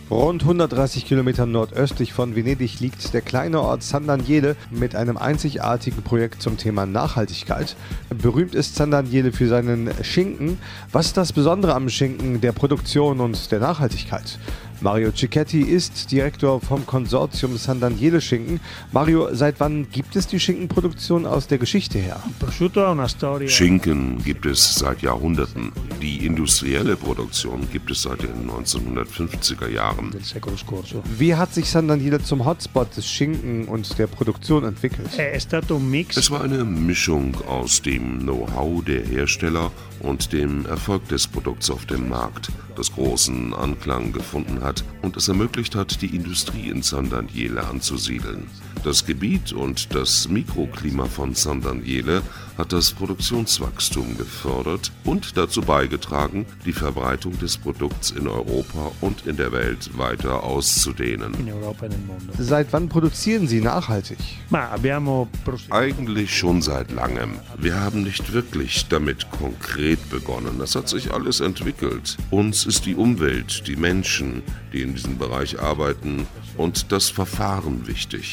Rund 130 Kilometer nordöstlich von Venedig liegt der kleine Ort San Daniele mit einem einzigartigen Projekt zum Thema Nachhaltigkeit. Berühmt ist San Daniele für seinen Schinken. Was ist das Besondere am Schinken, der Produktion und der Nachhaltigkeit? Mario Cicchetti ist Direktor vom Konsortium San Daniele Schinken. Mario, seit wann gibt es die Schinkenproduktion aus der Geschichte her? Schinken gibt es seit Jahrhunderten. Die industrielle Produktion gibt es seit den 1950er Jahren. Wie hat sich San Daniele zum Hotspot des Schinken und der Produktion entwickelt? Es war eine Mischung aus dem Know-how der Hersteller und dem Erfolg des Produkts auf dem Markt, das großen Anklang gefunden hat und es ermöglicht hat, die Industrie in San Daniele anzusiedeln. Das Gebiet und das Mikroklima von San Daniele hat das Produktionswachstum gefördert und dazu beigetragen, die Verbreitung des Produkts in Europa und in der Welt weiter auszudehnen. Seit wann produzieren Sie nachhaltig? Eigentlich schon seit langem. Wir haben nicht wirklich damit konkret begonnen. Das hat sich alles entwickelt. Uns ist die Umwelt, die Menschen, die in diesem Bereich arbeiten und das Verfahren wichtig.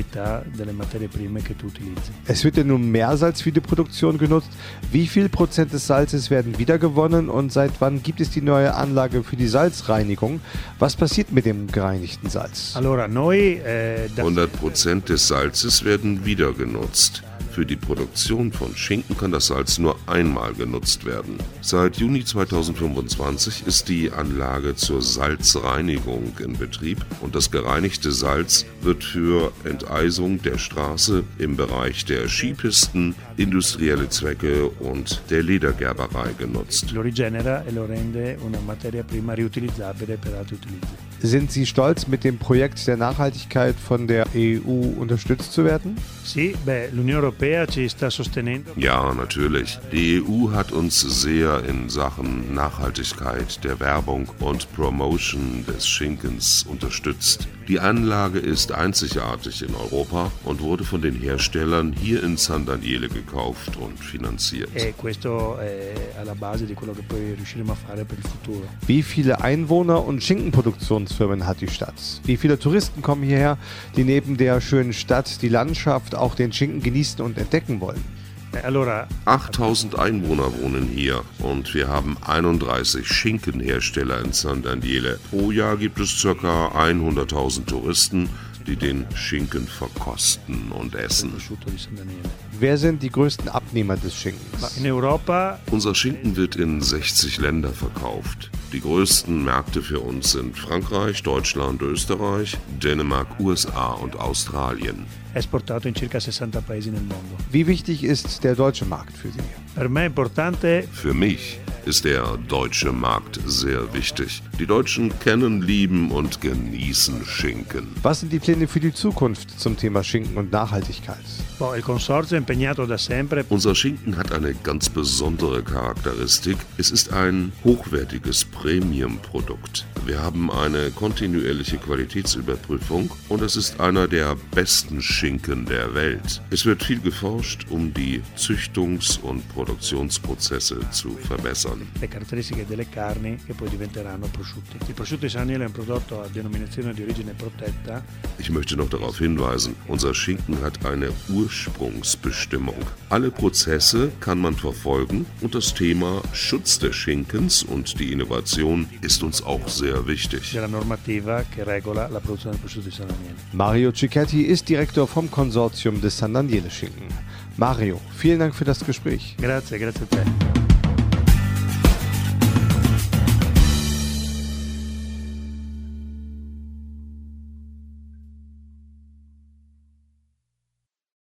Es wird ja nun Meersalz für die Produktion genutzt. Wie viel Prozent des Salzes werden wiedergewonnen und seit wann gibt es die neue Anlage für die Salzreinigung? Was passiert mit dem gereinigten Salz? 100% des Salzes werden wieder genutzt. Für die Produktion von Schinken kann das Salz nur einmal genutzt werden. Seit Juni 2025 ist die Anlage zur Salzreinigung in Betrieb und das gereinigte Salz wird für Enteisung der Straße im Bereich der Skipisten, industrielle Zwecke und der Ledergerberei genutzt. Sind Sie stolz, mit dem Projekt der Nachhaltigkeit von der EU unterstützt zu werden? Ja, natürlich. Die EU hat uns sehr in Sachen Nachhaltigkeit der Werbung und Promotion des Schinkens unterstützt. Die Anlage ist einzigartig in Europa und wurde von den Herstellern hier in San Daniele gekauft und finanziert. Wie viele Einwohner und Schinkenproduktionsfirmen hat die Stadt? Wie viele Touristen kommen hierher, die neben der schönen Stadt die Landschaft, auch den Schinken genießen und entdecken wollen? 8000 Einwohner wohnen hier und wir haben 31 Schinkenhersteller in San Daniele. Pro Jahr gibt es ca. 100.000 Touristen, die den Schinken verkosten und essen. Wer sind die größten Abnehmer des Schinkens? Unser Schinken wird in 60 Länder verkauft. Die größten Märkte für uns sind Frankreich, Deutschland, Österreich, Dänemark, USA und Australien. Wie wichtig ist der deutsche Markt für Sie? Für mich ist der deutsche Markt sehr wichtig. Die Deutschen kennen, lieben und genießen Schinken. Was sind die Pläne für die Zukunft zum Thema Schinken und Nachhaltigkeit? Unser Schinken hat eine ganz besondere Charakteristik. Es ist ein hochwertiges Premium-Produkt. Wir haben eine kontinuierliche Qualitätsüberprüfung und es ist einer der besten Schinken der Welt. Es wird viel geforscht, um die Züchtungs- und Produktionsprozesse zu verbessern. Le caratteristiche delle carni che poi diventeranno prosciutti. Il prosciutto di San Daniele è un prodotto a denominazione di origine protetta. Ich möchte noch darauf hinweisen, unser Schinken hat eine Ursprungsbestimmung. Alle Prozesse kann man verfolgen und das Thema Schutz des Schinkens und die Innovation ist uns auch sehr wichtig. Della normativa che regola la produzione del prosciutto di San Daniele. Mario Cicchetti ist Direktor vom Konsortium des San Daniele Schinken. Mario, vielen Dank für das Gespräch. Grazie a te.